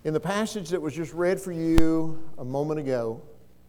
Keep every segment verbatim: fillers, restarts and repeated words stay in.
In the passage that was just read for you a moment ago,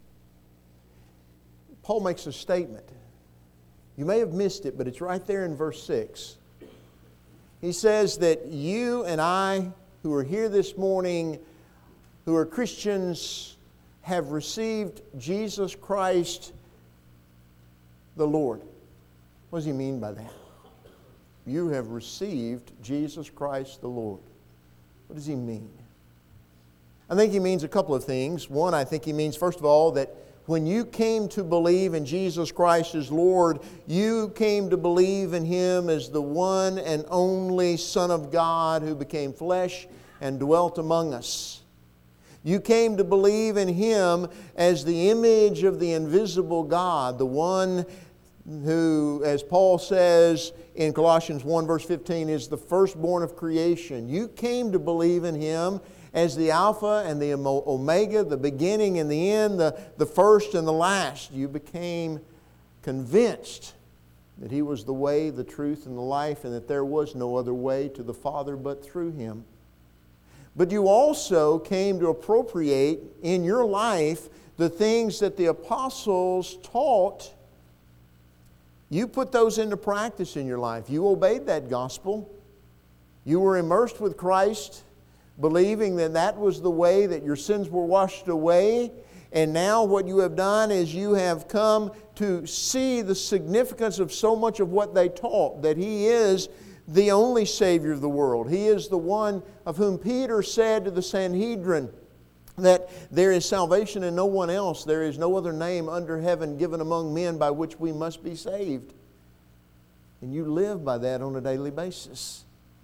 Paul makes a statement. You may have missed it, but it's right there in verse six. He says that you and I, who are here this morning, who are Christians, have received Jesus Christ the Lord. What does he mean by that? You have received Jesus Christ the Lord. What does he mean? I think he means a couple of things. One, I think he means, first of all, that when you came to believe in Jesus Christ as Lord, you came to believe in Him as the one and only Son of God who became flesh and dwelt among us. You came to believe in Him as the image of the invisible God, the one who, as Paul says in Colossians one verse fifteen, is the firstborn of creation. You came to believe in Him as the Alpha and the Omega, the beginning and the end, the, the first and the last. You became convinced that He was the way, the truth, and the life, and that there was no other way to the Father but through Him. But you also came to appropriate in your life the things that the apostles taught. You put those into practice in your life. You obeyed that gospel. You were immersed with Christ, believing that that was the way that your sins were washed away. And now what you have done is you have come to see the significance of so much of what they taught, that He is the only Savior of the world. He is the one of whom Peter said to the Sanhedrin that there is salvation in no one else. There is no other name under heaven given among men by which we must be saved. And you live by that on a daily basis.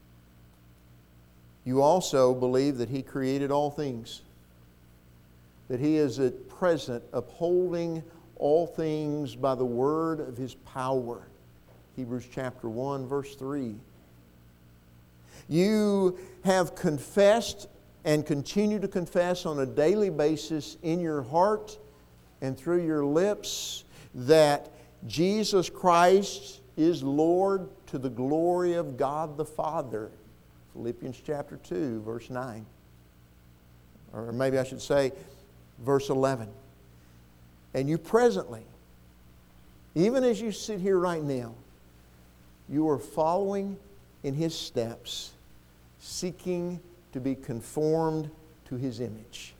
You also believe that He created all things, that He is at present upholding all things by the word of His power. Hebrews chapter one, verse three. You have confessed and continue to confess on a daily basis in your heart and through your lips that Jesus Christ is Lord to the glory of God the Father. Philippians chapter two, verse nine. Or maybe I should say verse eleven. And you presently, even as you sit here right now, you are following in His steps, seeking to be conformed to His image.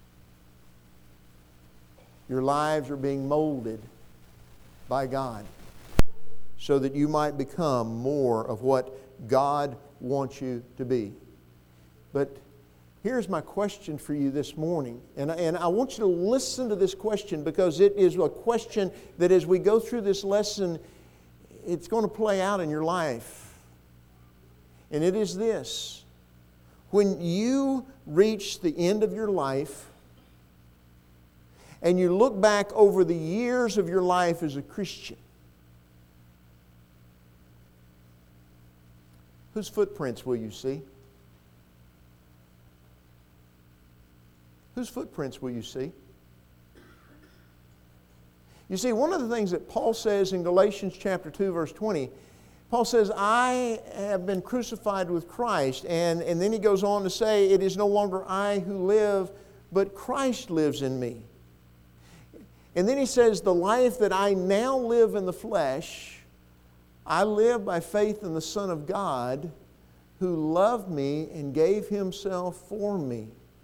Your lives are being molded by God so that you might become more of what God wants you to be. But here's my question for you this morning. And, and I want you to listen to this question, because it is a question that as we go through this lesson, it's going to play out in your life. And it is this. When you reach the end of your life and you look back over the years of your life as a Christian, whose footprints will you see? Whose footprints will you see? You see, one of the things that Paul says in Galatians chapter two, verse twenty, Paul says, I have been crucified with Christ. And, and then he goes on to say, it is no longer I who live, but Christ lives in me. And then he says, the life that I now live in the flesh, I live by faith in the Son of God, who loved me and gave Himself for me.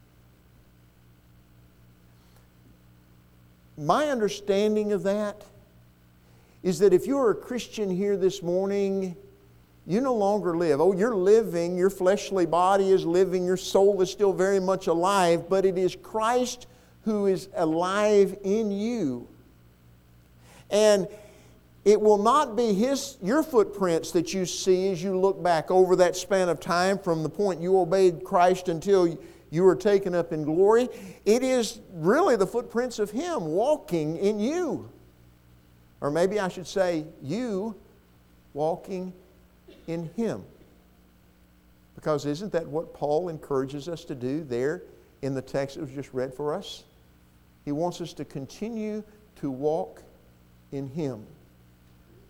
My understanding of that is that if you're a Christian here this morning, you no longer live. Oh, you're living, your fleshly body is living, your soul is still very much alive, but it is Christ who is alive in you. And it will not be his, your footprints that you see as you look back over that span of time from the point you obeyed Christ until you were taken up in glory. It is really the footprints of Him walking in you. Or maybe I should say, you walking in Him. Because isn't that what Paul encourages us to do there in the text that was just read for us? He wants us to continue to walk in Him.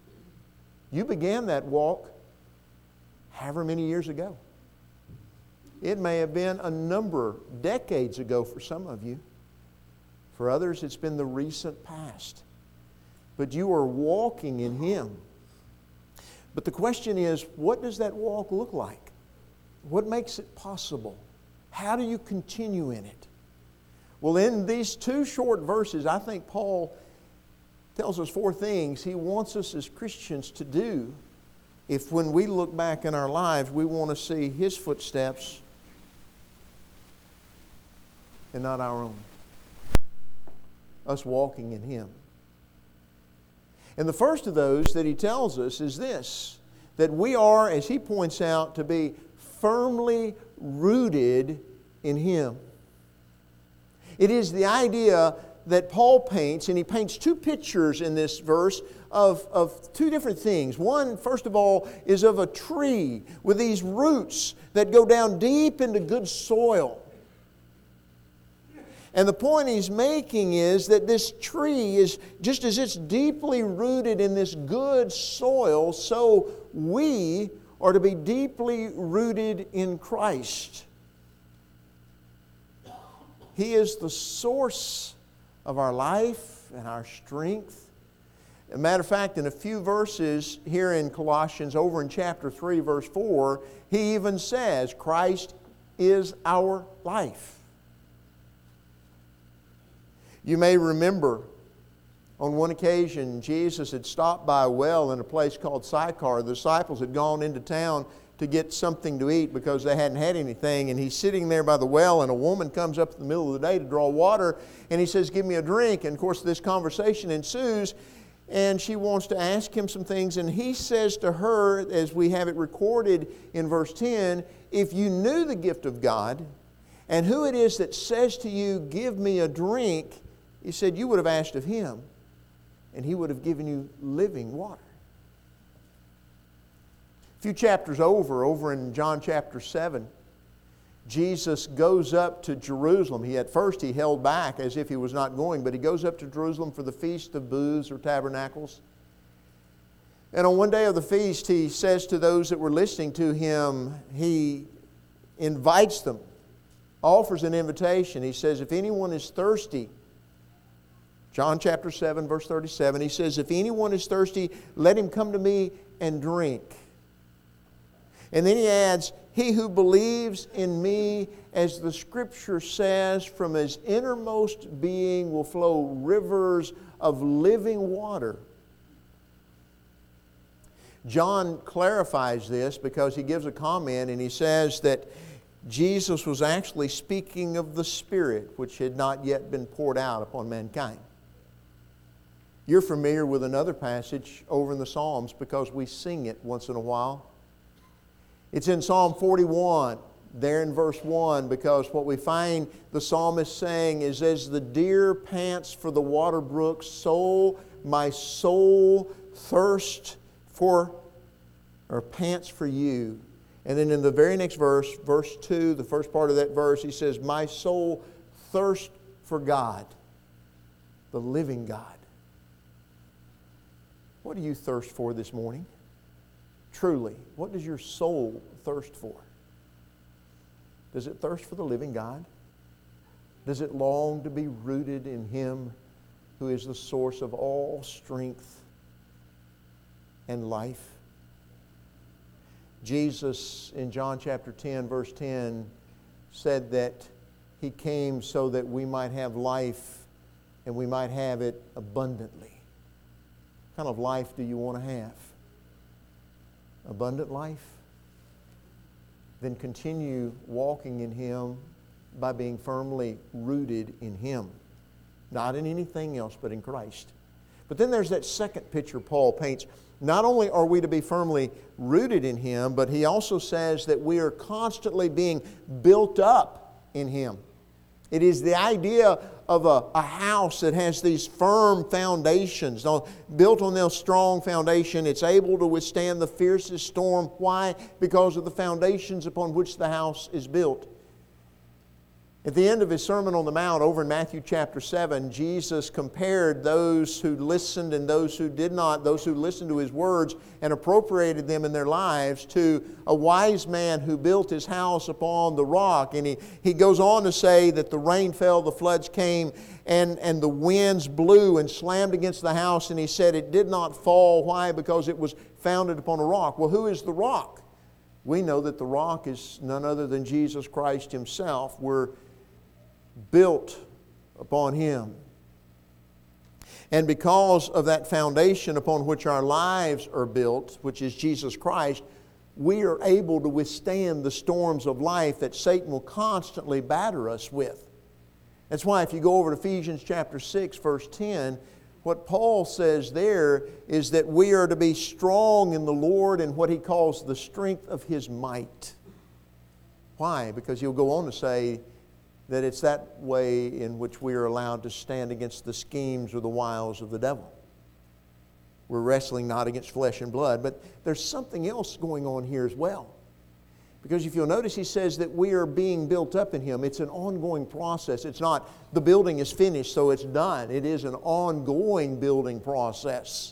You began that walk however many years ago. It may have been a number, decades ago for some of you. For others, it's been the recent past. But you are walking in Him. But the question is, what does that walk look like? What makes it possible? How do you continue in it? Well, in these two short verses, I think Paul tells us four things He wants us as Christians to do if when we look back in our lives, we want to see His footsteps and not our own. Us walking in Him. And the first of those that He tells us is this, that we are, as He points out, to be firmly rooted in Him. It is the idea that Paul paints, and he paints two pictures in this verse of, of two different things. One, first of all, is of a tree with these roots that go down deep into good soil. And the point he's making is that this tree is, just as it's deeply rooted in this good soil, so we are to be deeply rooted in Christ. He is the source of our life and our strength. As a matter of fact, in a few verses here in Colossians, over in chapter three, verse four, he even says, Christ is our life. You may remember on one occasion Jesus had stopped by a well in a place called Sychar. The disciples had gone into town to get something to eat because they hadn't had anything. And he's sitting there by the well, and a woman comes up in the middle of the day to draw water, and he says, give me a drink. And of course this conversation ensues, and she wants to ask him some things. And he says to her, as we have it recorded in verse ten, if you knew the gift of God and who it is that says to you, give me a drink, he said, you would have asked of Him, and He would have given you living water. A few chapters over, over in John chapter seven, Jesus goes up to Jerusalem. He at first he held back as if He was not going, but He goes up to Jerusalem for the Feast of Booths or Tabernacles. And on one day of the feast, He says to those that were listening to Him, He invites them, offers an invitation. He says, if anyone is thirsty, John chapter seven, verse thirty-seven, He says, if anyone is thirsty, let him come to me and drink. And then He adds, he who believes in me, as the Scripture says, from his innermost being will flow rivers of living water. John clarifies this because he gives a comment, and he says that Jesus was actually speaking of the Spirit, which had not yet been poured out upon mankind. You're familiar with another passage over in the Psalms because we sing it once in a while. It's in Psalm forty-one, there in verse one, because what we find the psalmist saying is, as the deer pants for the water brooks, so my soul thirsts for, or pants for you. And then in the very next verse, verse two, the first part of that verse, he says, my soul thirsts for God, the living God. What do you thirst for this morning? Truly, what does your soul thirst for? Does it thirst for the living God? Does it long to be rooted in Him who is the source of all strength and life? Jesus in John chapter ten, verse ten, said that He came so that we might have life and we might have it abundantly. What kind of life do you want to have? Abundant life? Then continue walking in Him by being firmly rooted in Him. Not in anything else, but in Christ. But then there's that second picture Paul paints. Not only are we to be firmly rooted in Him, but he also says that we are constantly being built up in Him. It is the idea of a, a house that has these firm foundations. Now, built on this strong foundation, it's able to withstand the fiercest storm. Why? Because of the foundations upon which the house is built. At the end of His Sermon on the Mount, over in Matthew chapter seven, Jesus compared those who listened and those who did not, those who listened to His words and appropriated them in their lives, to a wise man who built his house upon the rock. And he, he goes on to say that the rain fell, the floods came, and, and the winds blew and slammed against the house. And He said it did not fall. Why? Because it was founded upon a rock. Well, who is the rock? We know that the rock is none other than Jesus Christ Himself. We're built upon Him. And because of that foundation upon which our lives are built, which is Jesus Christ, we are able to withstand the storms of life that Satan will constantly batter us with. That's why if you go over to Ephesians chapter six, verse ten, what Paul says there is that we are to be strong in the Lord and what he calls the strength of His might. Why? Because he'll go on to say that it's that way in which we are allowed to stand against the schemes or the wiles of the devil. We're wrestling not against flesh and blood, but there's something else going on here as well. Because if you'll notice, he says that we are being built up in Him. It's an ongoing process. It's not the building is finished, so it's done. It is an ongoing building process.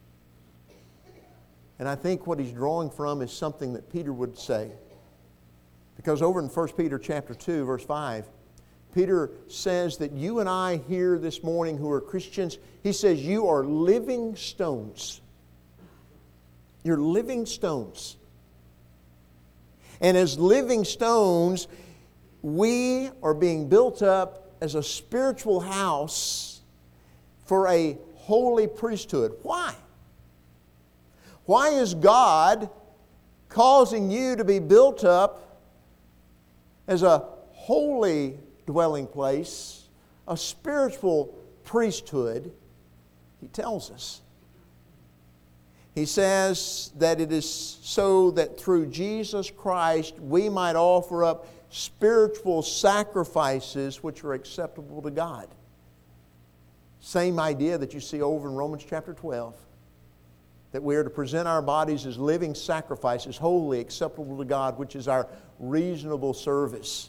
And I think what he's drawing from is something that Peter would say. Because over in First Peter chapter two, verse five, Peter says that you and I here this morning who are Christians, he says you are living stones. You're living stones. And as living stones, we are being built up as a spiritual house for a holy priesthood. Why? Why is God causing you to be built up as a holy dwelling place, a spiritual priesthood? He tells us. He says that it is so that through Jesus Christ we might offer up spiritual sacrifices which are acceptable to God. Same idea that you see over in Romans chapter twelve. That we are to present our bodies as living sacrifices, holy, acceptable to God, which is our reasonable service.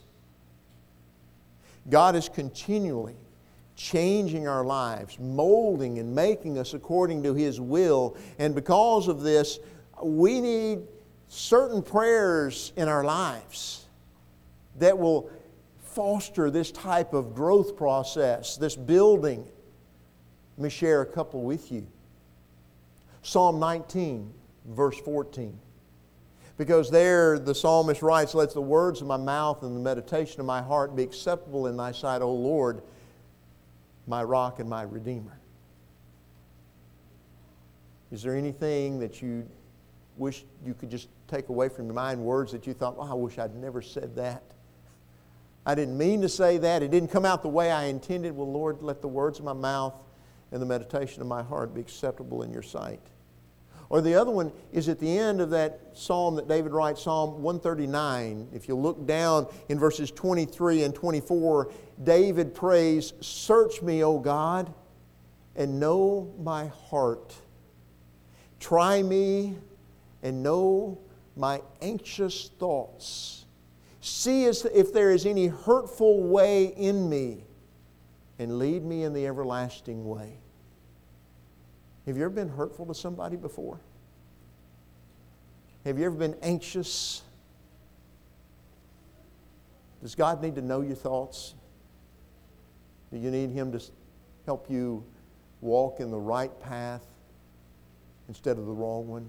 God is continually changing our lives, molding and making us according to His will. And because of this, we need certain prayers in our lives that will foster this type of growth process, this building. Let me share a couple with you. Psalm nineteen, verse fourteen. Because there the psalmist writes, "Let the words of my mouth and the meditation of my heart be acceptable in Thy sight, O Lord, my rock and my redeemer." Is there anything that you wish you could just take away from your mind, words that you thought, "Oh, I wish I'd never said that. I didn't mean to say that. It didn't come out the way I intended." Well, Lord, let the words of my mouth and the meditation of my heart be acceptable in Your sight. Or the other one is at the end of that psalm that David writes, Psalm one thirty-nine. If you look down in verses twenty-three and twenty-four, David prays, "Search me, O God, and know my heart. Try me and know my anxious thoughts. See if there is any hurtful way in me, and lead me in the everlasting way." Have you ever been hurtful to somebody before? Have you ever been anxious? Does God need to know your thoughts? Do you need Him to help you walk in the right path instead of the wrong one?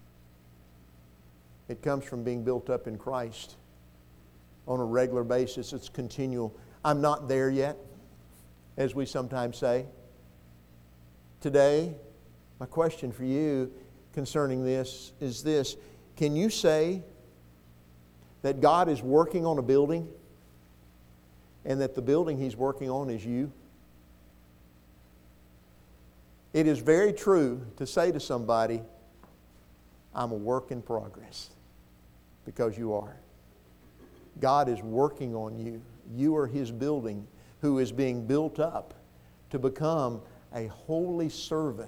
It comes from being built up in Christ on a regular basis. It's continual. I'm not there yet, as we sometimes say. Today, my question for you concerning this is this. Can you say that God is working on a building and that the building He's working on is you? It is very true to say to somebody, "I'm a work in progress," because you are. God is working on you. You are His building who is being built up to become a holy servant.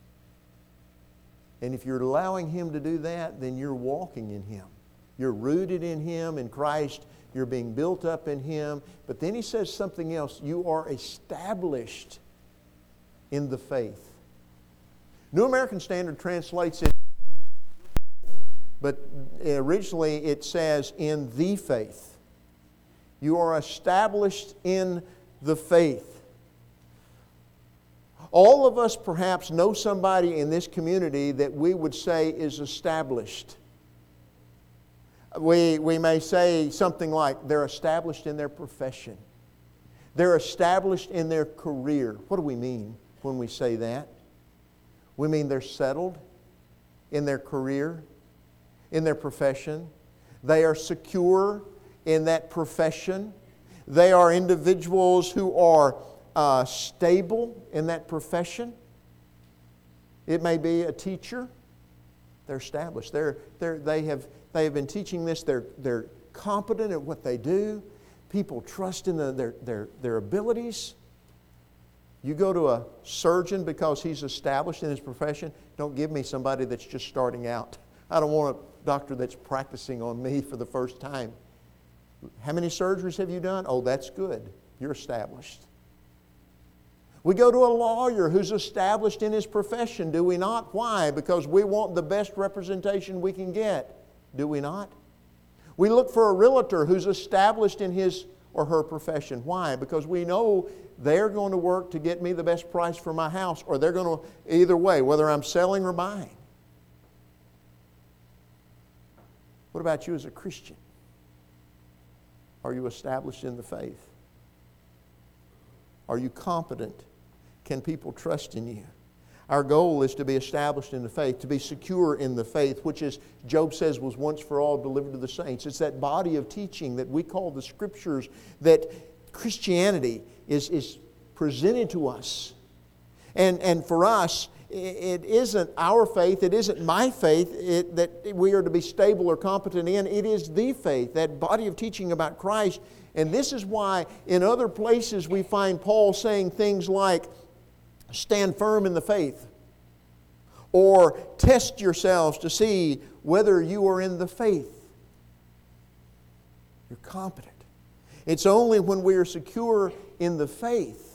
And if you're allowing Him to do that, then you're walking in Him. You're rooted in Him, and Christ You're being built up in Him. But then he says something else. You are established in the faith. New American Standard translates it, but originally it says in the faith. You are established in the faith. All of us perhaps know somebody in this community that we would say is established. We, we may say something like, they're established in their profession. They're established in their career. What do we mean when we say that? We mean they're settled in their career, in their profession. They are secure in that profession. They are individuals who are uh, stable in that profession. It may be a teacher. They're established. They're, they're, they have, they have been teaching this. They're, they're competent at what they do. People trust in the, their, their, their abilities. You go to a surgeon because he's established in his profession. Don't give me somebody that's just starting out. I don't want a doctor that's practicing on me for the first time. How many surgeries have you done? Oh, that's good. You're established. We go to a lawyer who's established in his profession, do we not? Why? Because we want the best representation we can get, do we not? We look for a realtor who's established in his or her profession. Why? Because we know they're going to work to get me the best price for my house, or they're going to, either way, whether I'm selling or buying. What about you as a Christian? Are you established in the faith? Are you competent? Can people trust in you? Our goal is to be established in the faith, to be secure in the faith, which is, Job says, was once for all delivered to the saints. It's that body of teaching that we call the Scriptures, that Christianity is, is presented to us. And, and for us, it isn't our faith, it isn't my faith it, that we are to be stable or competent in. It is the faith, that body of teaching about Christ. And this is why in other places we find Paul saying things like, stand firm in the faith, or test yourselves to see whether you are in the faith. You're competent. It's only when we are secure in the faith.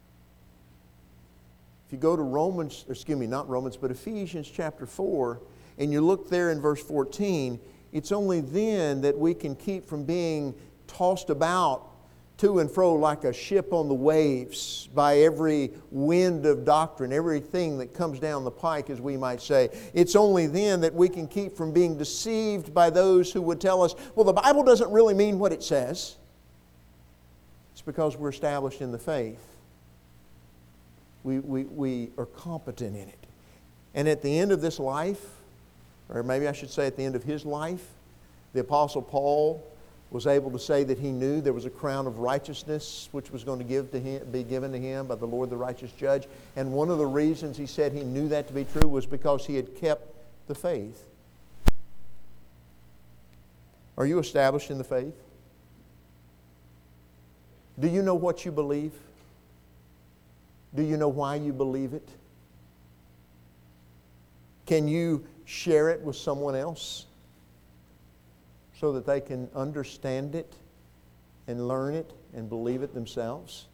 If you go to Romans, excuse me, not Romans, but Ephesians chapter four, and you look there in verse fourteen, it's only then that we can keep from being tossed about to and fro like a ship on the waves by every wind of doctrine, everything that comes down the pike, as we might say. It's only then that we can keep from being deceived by those who would tell us, well, the Bible doesn't really mean what it says. It's because we're established in the faith. We, we, we are competent in it. And at the end of this life, or maybe I should say at the end of his life, the Apostle Paul was able to say that he knew there was a crown of righteousness which was going to give to him, be given to him by the Lord the righteous judge. And one of the reasons he said he knew that to be true was because he had kept the faith. Are you established in the faith? Do you know what you believe? Do you know why you believe it? Can you share it with someone else so that they can understand it and learn it and believe it themselves?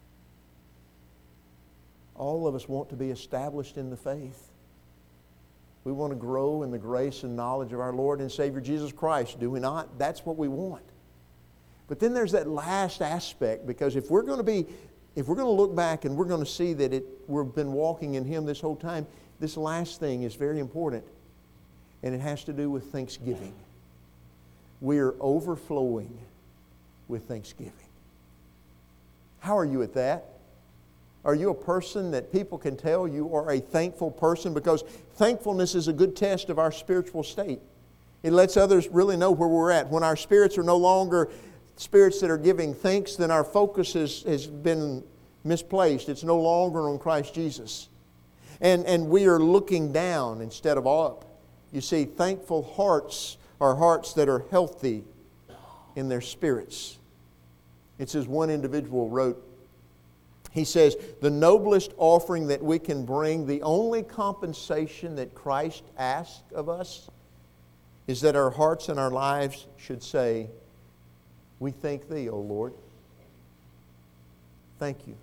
All of us want to be established in the faith. We want to grow in the grace and knowledge of our Lord and Savior Jesus Christ, do we not? That's what we want. But then there's that last aspect, because if we're going to be, if we're going to look back and we're going to see that it, we've been walking in Him this whole time, this last thing is very important, and it has to do with thanksgiving. We are overflowing with thanksgiving. How are you at that? Are you a person that people can tell you are a thankful person? Because thankfulness is a good test of our spiritual state. It lets others really know where we're at. When our spirits are no longer spirits that are giving thanks, then our focus has, has been misplaced. It's no longer on Christ Jesus. And, and we are looking down instead of up. You see, thankful hearts are hearts that are healthy in their spirits. It's as one individual wrote. He says, the noblest offering that we can bring, the only compensation that Christ asks of us, is that our hearts and our lives should say, We thank Thee, O Lord. Thank You.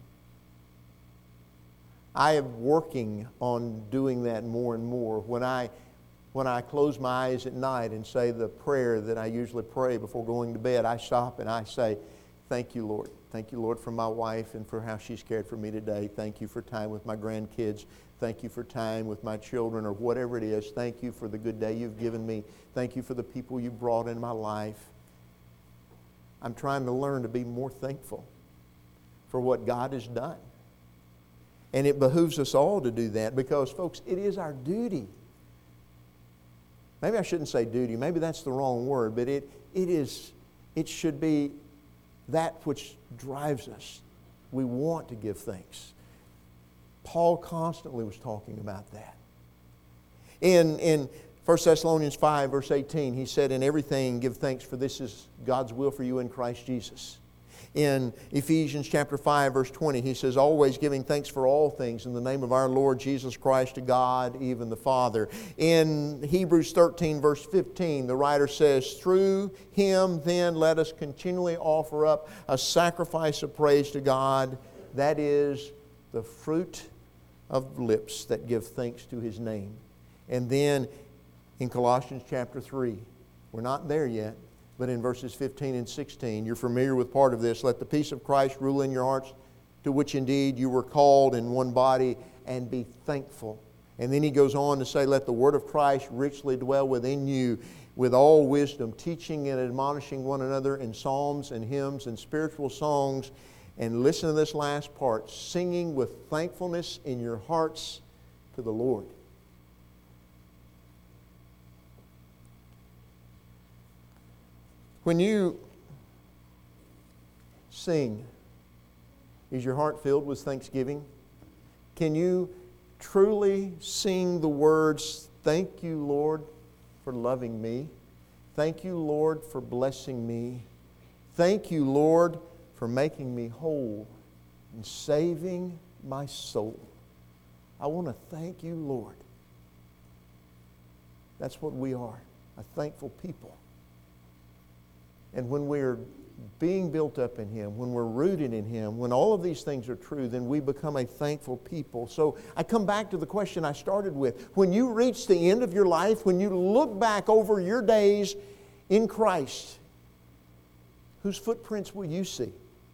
I am working on doing that more and more. When I, when I close my eyes at night and say the prayer that I usually pray before going to bed, I stop and I say, thank You, Lord. Thank You, Lord, for my wife and for how she's cared for me today. Thank You for time with my grandkids. Thank You for time with my children, or whatever it is. Thank You for the good day You've given me. Thank You for the people You brought in my life. I'm trying to learn to be more thankful for what God has done. And it behooves us all to do that because, folks, it is our duty. Maybe I shouldn't say duty. Maybe that's the wrong word. But it, it is, it should be that which drives us. We want to give thanks. Paul constantly was talking about that. In, in First Thessalonians five, verse eighteen, he said, in everything give thanks, for this is God's will for you in Christ Jesus. In Ephesians chapter five, verse twenty, he says, always giving thanks for all things in the name of our Lord Jesus Christ to God, even the Father. In Hebrews thirteen, verse fifteen, the writer says, through Him then let us continually offer up a sacrifice of praise to God. That is the fruit of lips that give thanks to His name. And then in Colossians chapter three, we're not there yet, but in verses fifteen and sixteen, you're familiar with part of this. Let the peace of Christ rule in your hearts, to which indeed you were called in one body, and be thankful. And then he goes on to say, let the word of Christ richly dwell within you with all wisdom, teaching and admonishing one another in psalms and hymns and spiritual songs. And listen to this last part, singing with thankfulness in your hearts to the Lord. When you sing, is your heart filled with thanksgiving? Can you truly sing the words, thank You, Lord, for loving me. Thank You, Lord, for blessing me. Thank You, Lord, for making me whole and saving my soul. I want to thank You, Lord. That's what we are, a thankful people. And when we're being built up in Him, when we're rooted in Him, when all of these things are true, then we become a thankful people. So I come back to the question I started with. When you reach the end of your life, when you look back over your days in Christ, whose footprints will you see?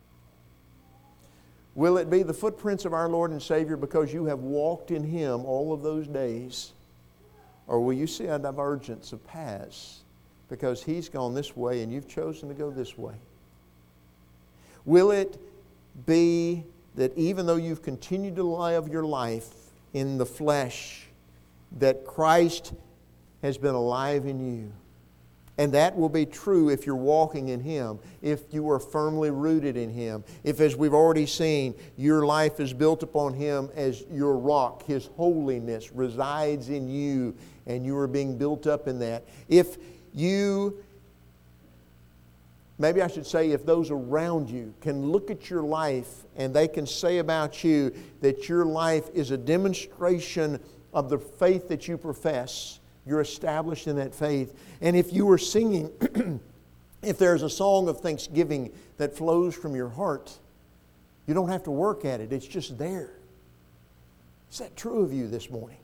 Will it be the footprints of our Lord and Savior because you have walked in Him all of those days? Or will you see a divergence of paths because He's gone this way and you've chosen to go this way? Will it be that even though you've continued to live your life in the flesh, that Christ has been alive in you? And that will be true if you're walking in Him, if you are firmly rooted in Him, if, as we've already seen, your life is built upon Him as your rock. His holiness resides in you and you are being built up in that. If you, maybe I should say, if those around you can look at your life and they can say about you that your life is a demonstration of the faith that you profess, you're established in that faith. And if you are singing, if there's a song of thanksgiving that flows from your heart, you don't have to work at it. It's just there. Is that true of you this morning?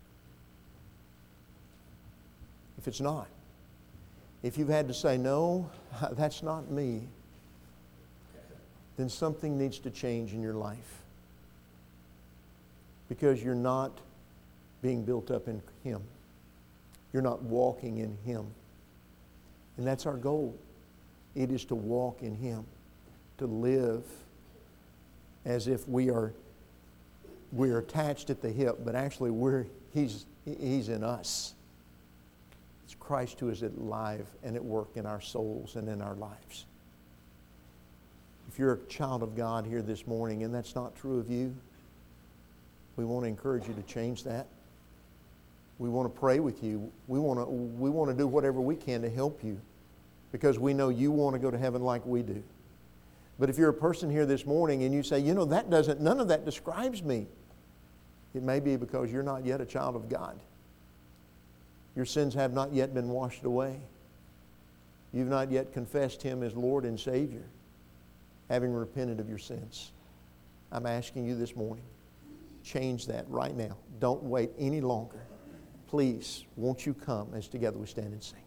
If it's not, if you've had to say, no, that's not me, then something needs to change in your life. Because you're not being built up in Him. You're not walking in Him. And that's our goal. It is to walk in Him, to live as if we are, we are attached at the hip, but actually we're, He's, He's in us. It's Christ who is alive and at work in our souls and in our lives. If you're a child of God here this morning and that's not true of you, we want to encourage you to change that. We want to pray with you. We want to, we want to do whatever we can to help you because we know you want to go to heaven like we do. But if you're a person here this morning and you say, you know, that doesn't, none of that describes me, it may be because you're not yet a child of God. Your sins have not yet been washed away. You've not yet confessed Him as Lord and Savior, having repented of your sins. I'm asking you this morning, change that right now. Don't wait any longer. Please, won't you come as together we stand and sing.